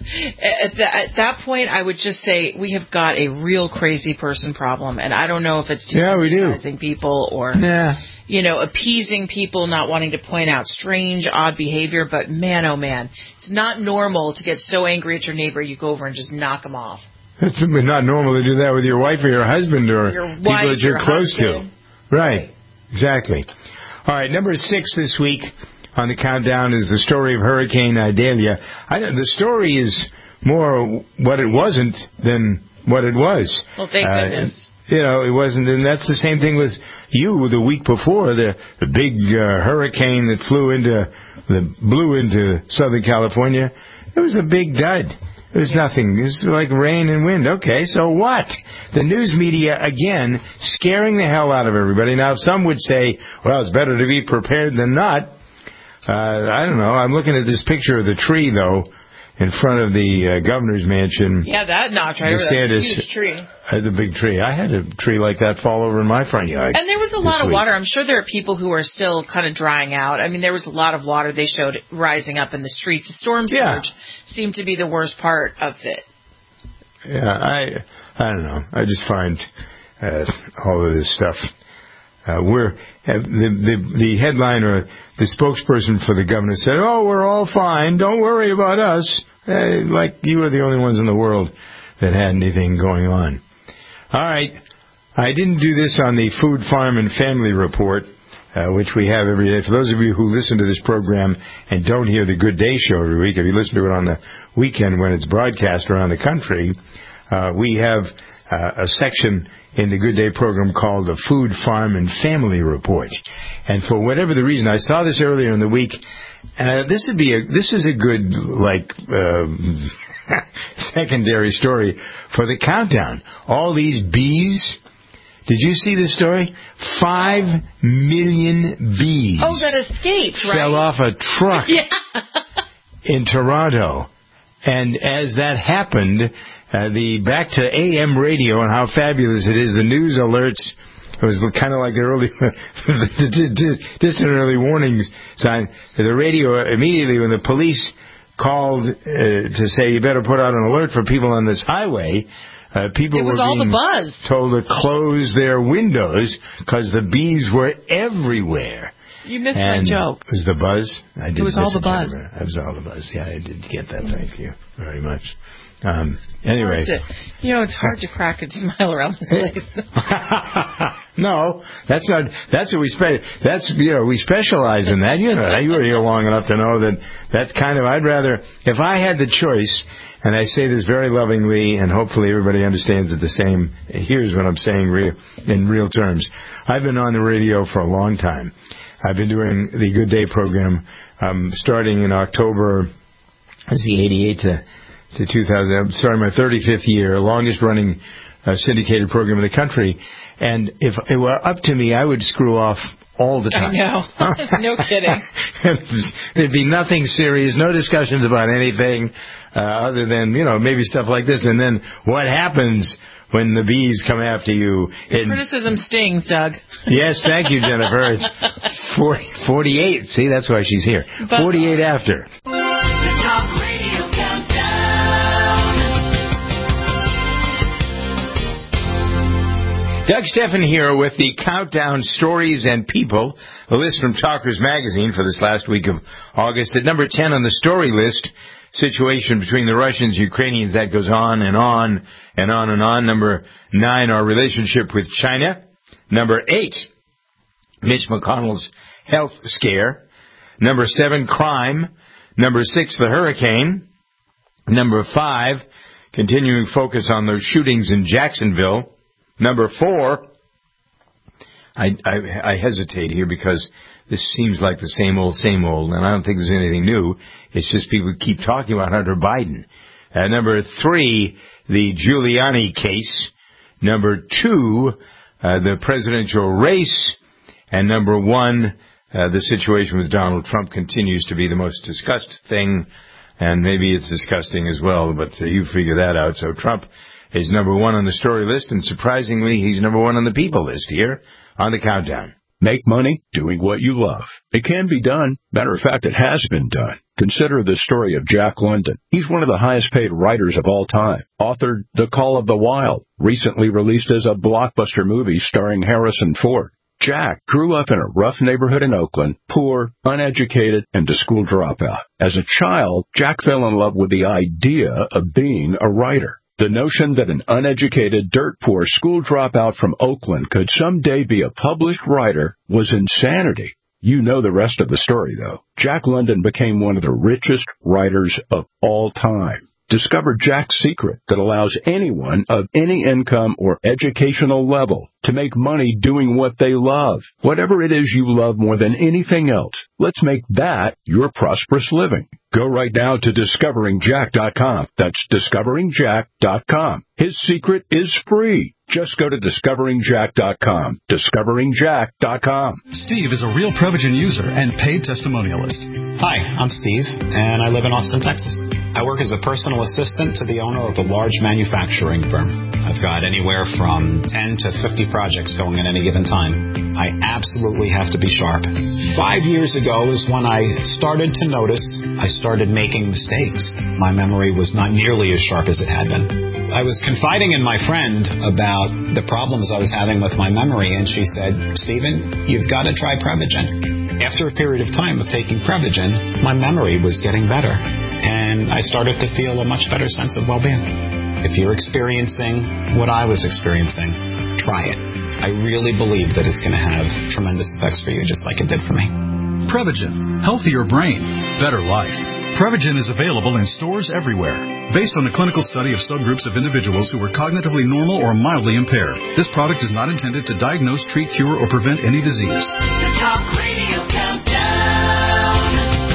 at, that, at that point, I would just say we have got a real crazy person problem, and I don't know if it's just
yeah,
criticizing people or,
yeah.
you know, appeasing people, not wanting to point out strange, odd behavior. But man, oh man, it's not normal to get so angry at your neighbor you go over and just knock them off.
It's not normal to do that with your wife or your husband or
your
people
wife,
that you're close
husband.
to. Right, exactly. All right, number six this week on the countdown is the story of Hurricane Idalia. I, the story is more what it wasn't than what it was.
Well, thank
uh,
goodness.
You know, it wasn't, and that's the same thing with you the week before, the, the big uh, hurricane that flew into, that blew into Southern California. It was a big dud. It was nothing. It was like rain and wind. Okay, so what? The news media, again, scaring the hell out of everybody. Now, some would say, well, it's better to be prepared than not. Uh, I don't know. I'm looking at this picture of the tree, though, in front of the uh, governor's mansion.
Yeah, that notch right over. That's a huge tree.
That's a big tree. I had a tree like that fall over in my front yard.
And there was a lot of week. water. I'm sure there are people who are still kind of drying out. I mean, there was a lot of water they showed rising up in the streets. The storm surge yeah. seemed to be the worst part of it.
Yeah, I I don't know. I just find uh, all of this stuff. Uh, we're uh, the, the the headline or the spokesperson for the governor said, "Oh, we're all fine. Don't worry about us." Uh, like you were the only ones in the world that had anything going on. All right, I didn't do this on the Food, Farm, and Family Report, uh, which we have every day. For those of you who listen to this program and don't hear the Good Day Show every week, if you listen to it on the weekend when it's broadcast around the country, uh, we have uh, a section in the Good Day program called the Food, Farm, and Family Report. And for whatever the reason, I saw this earlier in the week. Uh, this would be a this is a good like um, secondary story for the countdown. All these bees. Did you see this story? Five million bees.
Oh, that escaped, right?
Fell off a truck
yeah.
in Toronto, and as that happened, uh, the back to A M radio and how fabulous it is. The news alerts. It was kind of like the early, the distant early warning sign. The radio immediately when the police called uh, to say you better put out an alert for people on this highway. Uh, people
it was
were
all
being
the buzz.
told to close their windows because the bees were everywhere.
You missed
and
my joke.
Was the buzz? I did.
It was all the buzz.
It was all the buzz. Yeah, I did get that. Thank you very much. Um, anyway.
To, you know, it's hard to crack a smile around this place.
No, that's not. That's what we spe- That's you know we specialize in that. You know, you were here long enough to know that that's kind of. I'd rather if I had the choice, and I say this very lovingly, and hopefully everybody understands it the same. Here's what I'm saying real, in real terms. I've been on the radio for a long time. I've been doing the Good Day program um, starting in October. It's the eighty-eight to. to two thousand. I'm starting my thirty-fifth year, longest running uh, syndicated program in the country. And if it were up to me, I would screw off all the time.
I know. No kidding.
There'd be nothing serious, no discussions about anything uh, other than, you know, maybe stuff like this. And then what happens when the bees come after you?
Your criticism stings, Doug.
Yes, thank you, Jennifer. It's forty, forty-eight. See, that's why she's here. But, forty-eight after.
The Talk Radio Countdown.
Doug Stephan here with the Countdown Stories and People, a list from Talkers Magazine for this last week of August. At number ten on the story list, situation between the Russians and Ukrainians. That goes on and on and on and on. Number nine, our relationship with China. Number eight, Mitch McConnell's health scare. Number seven, crime. Number six, the hurricane. Number five, continuing focus on those shootings in Jacksonville. Number four, I, I, I hesitate here because this seems like the same old, same old, and I don't think there's anything new. It's just people keep talking about Hunter Biden. Uh, number three, the Giuliani case. Number two, uh, the presidential race. And number one, uh, the situation with Donald Trump continues to be the most discussed thing, and maybe it's disgusting as well, but uh, you figure that out. So Trump is number one on the story list, and surprisingly, he's number one on the people list here on the Countdown.
Make money doing what you love. It can be done. Matter of fact, it has been done. Consider the story of Jack London. He's one of the highest paid writers of all time. Authored The Call of the Wild, recently released as a blockbuster movie starring Harrison Ford. Jack grew up in a rough neighborhood in Oakland, poor, uneducated, and a school dropout. As a child, Jack fell in love with the idea of being a writer. The notion that an uneducated, dirt-poor school dropout from Oakland could someday be a published writer was insanity. You know the rest of the story, though. Jack London became one of the richest writers of all time. Discover Jack's secret that allows anyone of any income or educational level to make money doing what they love. Whatever it is you love more than anything else, let's make that your prosperous living. Go right now to discovering jack dot com. That's discovering jack dot com. His secret is free. Just go to discovering jack dot com. discovering jack dot com.
Steve is a real Prevagen user and paid testimonialist.
Hi, I'm Steve, and I live in Austin, Texas. I work as a personal assistant to the owner of a large manufacturing firm. I've got anywhere from ten to fifty projects going at any given time. I absolutely have to be sharp. Five years ago is when I started to notice I started making mistakes. My memory was not nearly as sharp as it had been. I was confiding in my friend about the problems I was having with my memory, and she said, Stephen, you've got to try Prevagen. After a period of time of taking Prevagen, my memory was getting better, and I started to feel a much better sense of well-being. If you're experiencing what I was experiencing, try it. I really believe that it's going to have tremendous effects for you, just like it did for me.
Prevagen. Healthier brain. Better life. Prevagen is available in stores everywhere. Based on a clinical study of subgroups of individuals who were cognitively normal or mildly impaired, this product is not intended to diagnose, treat, cure, or prevent any disease.
The Talk Radio Countdown.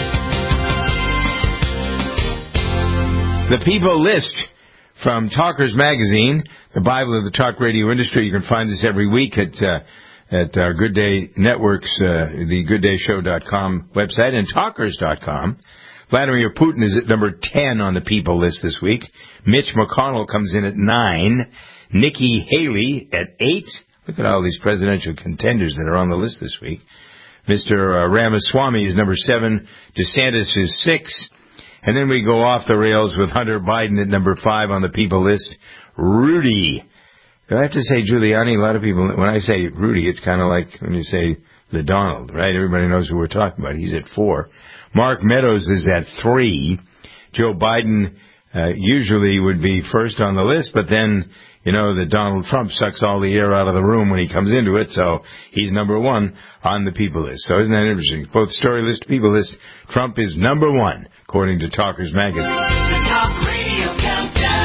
The People List from Talkers Magazine, the Bible of the talk radio industry. You can find this every week at uh, at our Good Day Networks, uh, the good day show dot com website, and talkers dot com. Vladimir Putin is at number ten on the People List this week. Mitch McConnell comes in at nine. Nikki Haley at eight. Look at all these presidential contenders that are on the list this week. Mister Ramaswamy is number seven. DeSantis is six. And then we go off the rails with Hunter Biden at number five on the People List. Rudy. Do I have to say Giuliani? A lot of people, when I say Rudy, it's kind of like when you say the Donald, right? Everybody knows who we're talking about. He's at four. Mark Meadows is at three. Joe Biden uh, usually would be first on the list, but then, you know, that Donald Trump sucks all the air out of the room when he comes into it, so he's number one on the people list. So isn't that interesting? Both story list and people list, Trump is number one, according to Talkers Magazine.
The Talk Radio Countdown.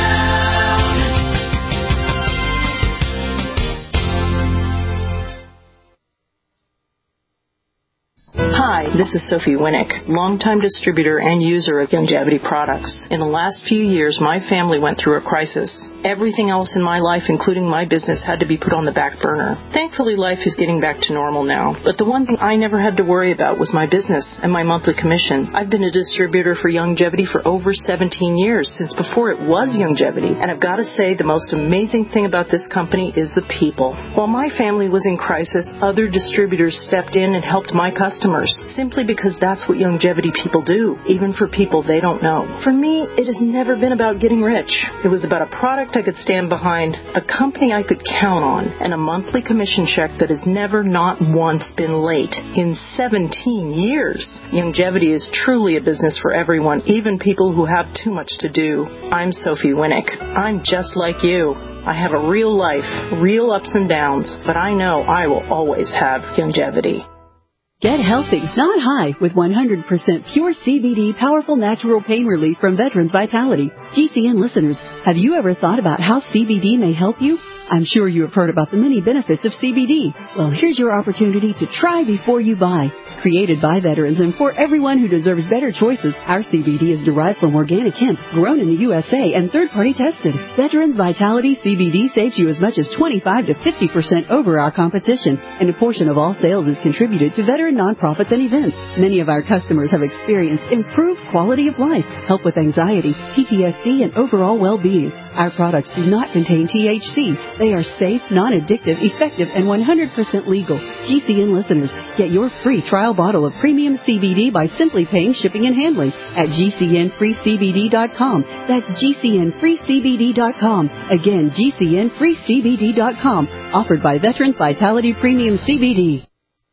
Hi, this is Sophie Winnick, longtime distributor and user of Youngevity products. In the last few years, my family went through a crisis. Everything else in my life, including my business, had to be put on the back burner. Thankfully, life is getting back to normal now. But the one thing I never had to worry about was my business and my monthly commission. I've been a distributor for Youngevity for over seventeen years, since before it was Youngevity. And I've got to say, the most amazing thing about this company is the people. While my family was in crisis, other distributors stepped in and helped my customers, simply because that's what Youngevity people do, even for people they don't know. For me, it has never been about getting rich. It was about a product I could stand behind, a company I could count on, and a monthly commission check that has never not once been late in seventeen years. Youngevity is truly a business for everyone, even people who have too much to do. I'm Sophie Winnick. I'm just like you. I have a real life, real ups and downs, but I know I will always have Youngevity.
Get healthy, not high, with one hundred percent pure C B D powerful natural pain relief from Veterans Vitality. G C N listeners, have you ever thought about how C B D may help you? I'm sure you have heard about the many benefits of C B D. Well, here's your opportunity to try before you buy. Created by veterans and for everyone who deserves better choices, our C B D is derived from organic hemp, grown in the U S A and third-party tested. Veterans Vitality C B D saves you as much as twenty-five to fifty percent over our competition, and a portion of all sales is contributed to veteran nonprofits and events. Many of our customers have experienced improved quality of life, help with anxiety, P T S D, and overall well-being. Our products do not contain T H C. They are safe, non-addictive, effective, and one hundred percent legal. G C N listeners, get your free trial bottle of premium C B D by simply paying shipping and handling at G C N free C B D dot com. That's G C N free C B D dot com. Again, G C N free C B D dot com. Offered by Veterans Vitality Premium C B D.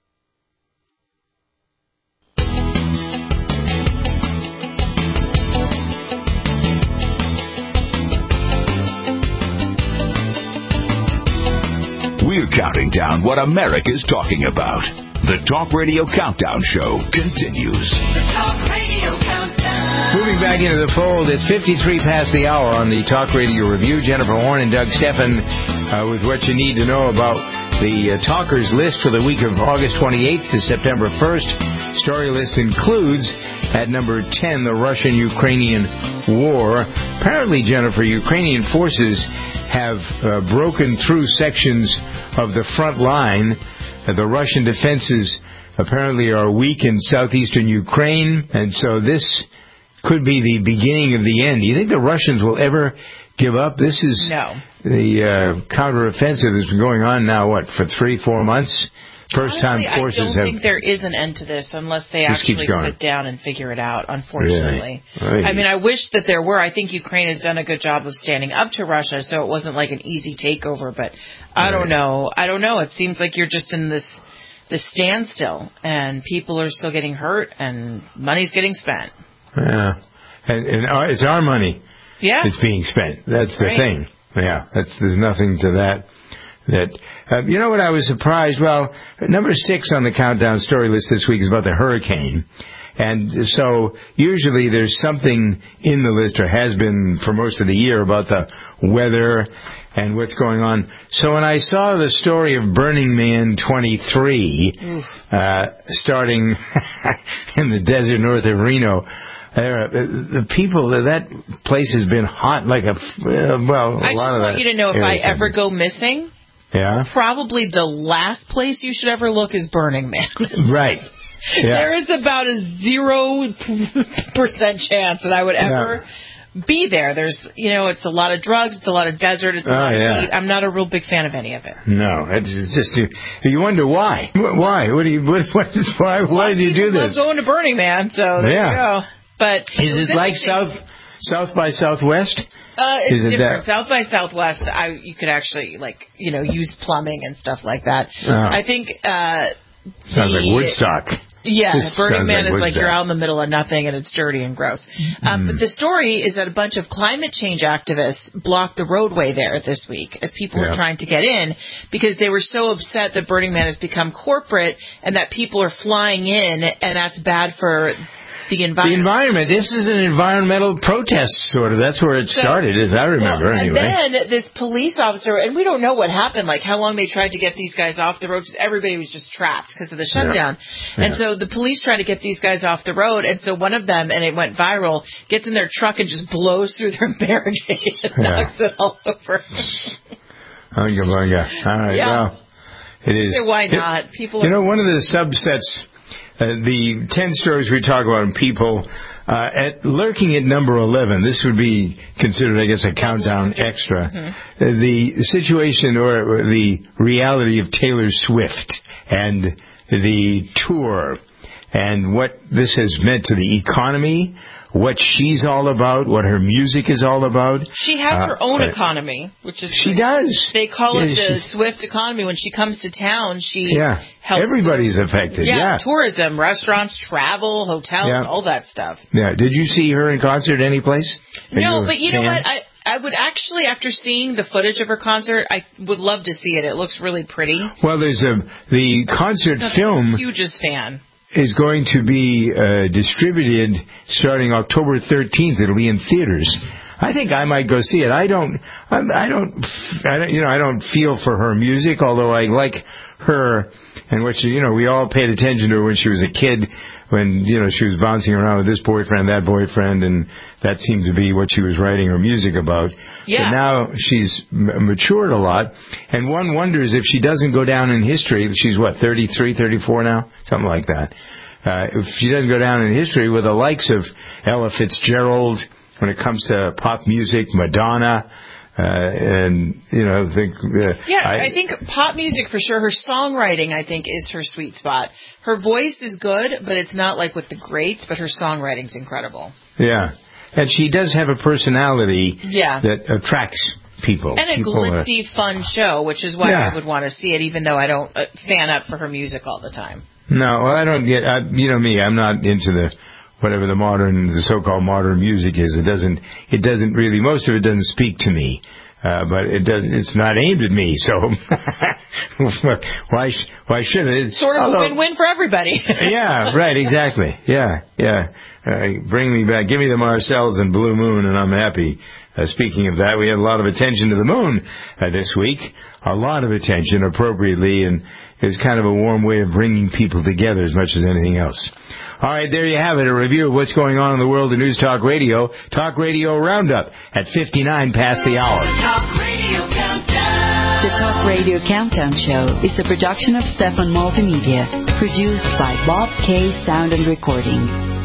We're counting down what America's talking about. The Talk Radio Countdown Show continues.
The Talk Radio Countdown.
Moving back into the fold, it's fifty-three past the hour on the Talk Radio Review. Jennifer Horn and Doug Steffen uh, with what you need to know about the uh, Talkers list for the week of August twenty-eighth to September first. Story list includes, at number ten, the Russian-Ukrainian war. Apparently, Jennifer, Ukrainian forces have uh, broken through sections of the front line. Uh, the Russian defenses apparently are weak in southeastern Ukraine, and so this could be the beginning of the end. Do you think the Russians will ever give up? This is
no.
the uh, counteroffensive that's been going on now, what, for three, four months? First
Honestly,
time forces
I don't
have...
think there is an end to this unless they actually sit down and figure it out, unfortunately.
Really? Right.
I mean, I wish that there were. I think Ukraine has done a good job of standing up to Russia, so it wasn't like an easy takeover, but I
Right.
don't know. I don't know. It seems like you're just in this this standstill, and people are still getting hurt, and money's getting spent.
Yeah. And, and our, it's our money
Yeah.
that's being spent. That's the
Right.
thing. Yeah, that's there's nothing to that. That uh, you know what I was surprised? Well, number six on the countdown story list this week is about the hurricane. And so usually there's something in the list, or has been for most of the year, about the weather and what's going on. So when I saw the story of Burning Man twenty-three, uh, starting in the desert north of Reno, There, the people, that place has been hot like a, uh, well, a
I
lot
just
of
want
that
you to know, if I
area.
ever go missing,
Yeah?
probably the last place you should ever look is Burning Man.
Right. Yeah.
There is about a zero percent chance that I would ever be there. There's, you know, it's a lot of drugs, it's a lot of desert, it's a
Oh,
lot of
yeah.
heat. I'm not a real big fan of any of it.
No, it's it's just, you, you wonder why. Why? What do you, what, what is, why, why did you do
I'm
this?
going to Burning Man, so there
Yeah.
you go. But
Is
was
it like
interesting.
South South by Southwest?
Uh, it's
Is it
different.
that-
South by Southwest, I you could actually, like, you know, use plumbing and stuff like that.
Oh.
I think uh,
Sounds
the-
like Woodstock.
Yeah,
This
Burning Man
like,
is like
that?
you're out in the middle of nothing and it's dirty and gross. Um,
Mm.
but the story is that a bunch of climate change activists blocked the roadway there this week as people
Yeah.
were trying to get in because they were so upset that Burning Man has become corporate and that people are flying in, and that's bad for the environment.
The environment. This is an environmental protest, sort of. That's where it
So-
started, as I remember,
well,
anyway.
And then this police officer, and we don't know what happened, like how long they tried to get these guys off the road, because everybody was just trapped because of the shutdown.
Yeah.
And
Yeah.
so the police tried to get these guys off the road, and so one of them, and it went viral, gets in their truck and just blows through their barricade and
Yeah.
knocks it all over.
Unga bunga. All right,
Yeah.
well, it is.
Yeah, why not? People
You
are...
know, one of the subsets, uh, the ten stories we talk about in people, uh, at lurking at number eleven, this would be considered, I guess, a countdown extra.
Mhm.
Uh, the situation or the reality of Taylor Swift and the tour and what this has meant to the economy, what she's all about, what her music is all about.
She has her
Uh,
own
uh,
economy, which is
She
great.
does.
They call
Yeah,
it the
she's-
Swift economy. When she comes to town, she
Yeah,
helps
everybody's affected.
Yeah,
Yeah.
tourism, restaurants, travel, hotels,
Yeah.
all that stuff.
Yeah. Did you see her in concert any place? Are
No,
a
but you know
fan?
what? I I would actually, after seeing the footage of her concert, I would love to see it. It looks really pretty.
Well, there's a the concert
I'm
film
a hugest fan.
is going to be uh, distributed starting October thirteenth. It'll be in theaters. I think I might go see it. I don't, I'm, I don't, I don't, you know, I don't feel for her music, although I like her and what she, you know, we all paid attention to her when she was a kid, when, you know, she was bouncing around with this boyfriend, that boyfriend, and that seemed to be what she was writing her music about.
Yeah.
But now she's m- matured a lot, and one wonders if she doesn't go down in history. She's what, thirty-three, thirty-four now? Something like that. Uh, if she doesn't go down in history with the likes of Ella Fitzgerald, when it comes to pop music, Madonna, uh, and, you know, think, uh,
Yeah, I, I think pop music for sure. Her songwriting, I think, is her sweet spot. Her voice is good, but it's not like with the greats, but her songwriting's incredible.
yeah. And she does have a personality
Yeah.
that attracts people.
And a
People are-
glitzy, fun show, which is why
Yeah.
I would want to see it, even though I don't uh, fan up for her music all the time.
No, well, I don't get. I, you know me. I'm not into the whatever the modern, the so-called modern music is. It doesn't. It doesn't really. Most of it doesn't speak to me. Uh, but it does. It's not aimed at me. So why? sh- Why should it?
Sort of
Although-
a win-win for everybody.
yeah. Right. Exactly. Yeah. Yeah. Uh, bring me back. Give me the Marcells and Blue Moon, and I'm happy. Uh, speaking of that, we had a lot of attention to the moon uh, this week. A lot of attention, appropriately, and it's kind of a warm way of bringing people together as much as anything else. All right, there you have it, a review of what's going on in the world of News Talk Radio. Talk Radio Roundup at fifty-nine past the hour.
Talk Radio Countdown.
The Talk Radio Countdown Show is a production of Stefan Multimedia, produced by Bob K. Sound and Recording.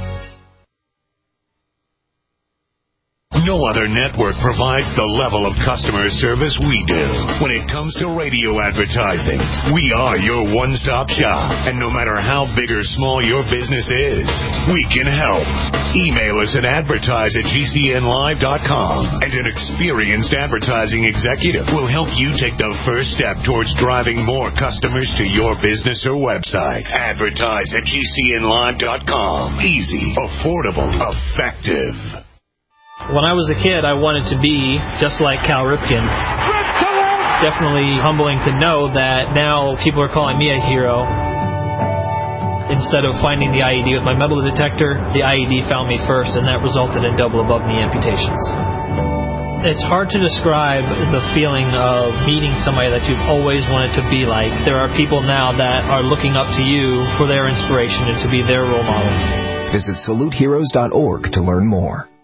No other network provides the level of customer service we do. When it comes to radio advertising, we are your one-stop shop. And no matter how big or small your business is, we can help. Email us at advertise at G C N live dot com, and an experienced advertising executive will help you take the first step towards driving more customers to your business or website. Advertise at G C N live dot com. Easy, affordable, effective.
When I was a kid, I wanted to be just like Cal Ripken. It's definitely humbling to know that now people are calling me a hero. Instead of finding the I E D with my metal detector, the I E D found me first, and that resulted in double above knee amputations. It's hard to describe the feeling of meeting somebody that you've always wanted to be like. There are people now that are looking up to you for their inspiration and to be their role model.
Visit salute heroes dot org to learn more.